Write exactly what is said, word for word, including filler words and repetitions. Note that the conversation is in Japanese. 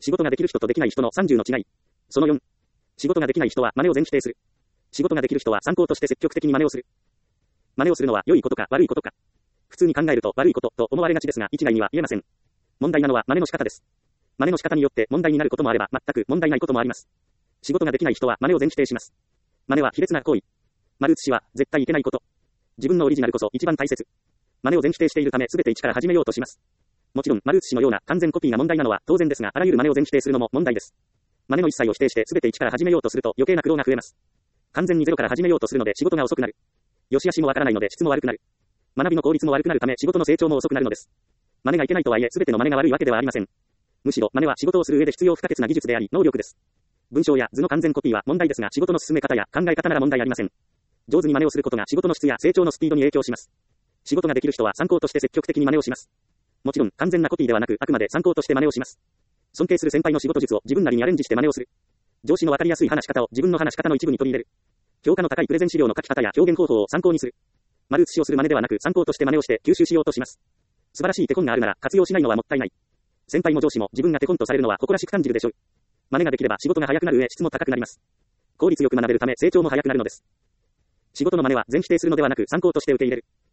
仕事ができる人とできない人のさんじゅうの違い。そのよん。仕事ができない人は真似を全否定する。仕事ができる人は参考として積極的に真似をする。真似をするのは良いことか悪いことか。普通に考えると悪いことと思われがちですが、一概には言えません。問題なのは真似の仕方です。真似の仕方によって問題になることもあれば、全く問題ないこともあります。仕事ができない人は真似を全否定します。真似は卑劣な行為。丸写しは絶対いけないこと。自分のオリジナルこそ一番大切。真似を全否定しているため全て一から始めようとします。もちろん、丸写しのような完全コピーが問題なのは当然ですが、あらゆる真似を全否定するのも問題です。真似の一切を否定して全て一から始めようとすると余計な苦労が増えます。完全にゼロから始めようとするので仕事が遅くなる。良し悪しもわからないので質も悪くなる。学びの効率も悪くなるため仕事の成長も遅くなるのです。真似がいけないとはいえ全ての真似が悪いわけではありません。むしろ真似は仕事をする上で必要不可欠な技術であり能力です。文章や図の完全コピーは問題ですが仕事の進め方や考え方なら問題ありません。上手に真似をすることが仕事の質や成長のスピードに影響します。仕事ができる人は参考として積極的に真似をします。もちろん完全なコピーではなくあくまで参考として真似をします。尊敬する先輩の仕事術を自分なりにアレンジして真似をする。上司のわかりやすい話し方を自分の話し方の一部に取り入れる。評価の高いプレゼン資料の書き方や表現方法を参考にする。丸写しをする真似ではなく参考として真似をして吸収しようとします。素晴らしい手本があるなら活用しないのはもったいない。先輩も上司も自分が手本とされるのは誇らしく感じるでしょう。真似ができれば仕事が早くなる上質も高くなります。効率よく学べるため成長も早くなるのです。仕事の真似は全否定するのではなく参考として受け入れる。